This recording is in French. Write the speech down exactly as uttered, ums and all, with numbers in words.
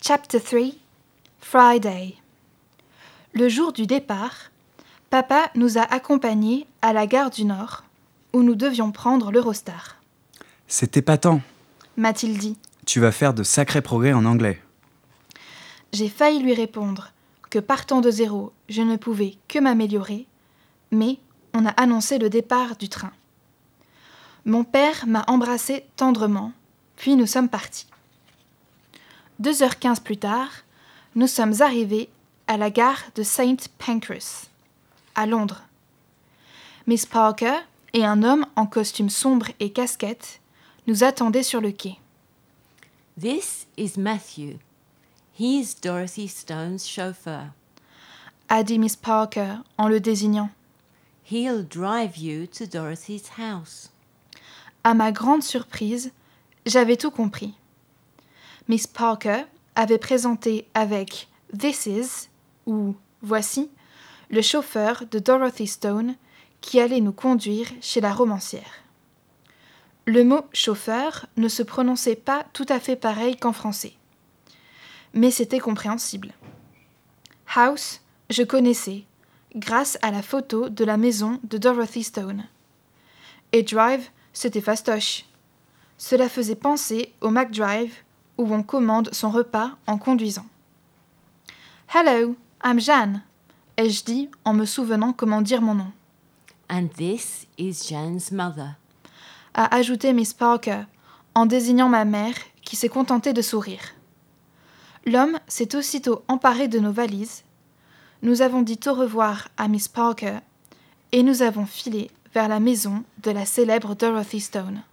Chapter three. Friday. Le jour du départ, papa nous a accompagnés à la gare du Nord, où nous devions prendre l'Eurostar. C'est épatant. M'a-t-il dit. Tu vas faire de sacrés progrès en anglais. J'ai failli lui répondre que partant de zéro, je ne pouvais que m'améliorer, mais on a annoncé le départ du train. Mon père m'a embrassé tendrement, puis nous sommes partis. Deux heures quinze plus tard, nous sommes arrivés à la gare de Saint Pancras, à Londres. Miss Parker et un homme en costume sombre et casquette nous attendaient sur le quai. This is Matthew. He's Dorothy Stone's chauffeur. A dit Miss Parker en le désignant. He'll drive you to Dorothy's house. À ma grande surprise, j'avais tout compris. Miss Parker avait présenté avec « This is » ou « Voici » le chauffeur de Dorothy Stone qui allait nous conduire chez la romancière. Le mot « chauffeur » ne se prononçait pas tout à fait pareil qu'en français. Mais c'était compréhensible. « House » je connaissais, grâce à la photo de la maison de Dorothy Stone. Et « drive » c'était fastoche. Cela faisait penser au McDrive où on commande son repas en conduisant. « Hello, I'm Jeanne », ai-je dit en me souvenant comment dire mon nom. « And this is Jeanne's mother », a ajouté Miss Parker en désignant ma mère qui s'est contentée de sourire. L'homme s'est aussitôt emparé de nos valises. Nous avons dit au revoir à Miss Parker et nous avons filé vers la maison de la célèbre Dorothy Stone.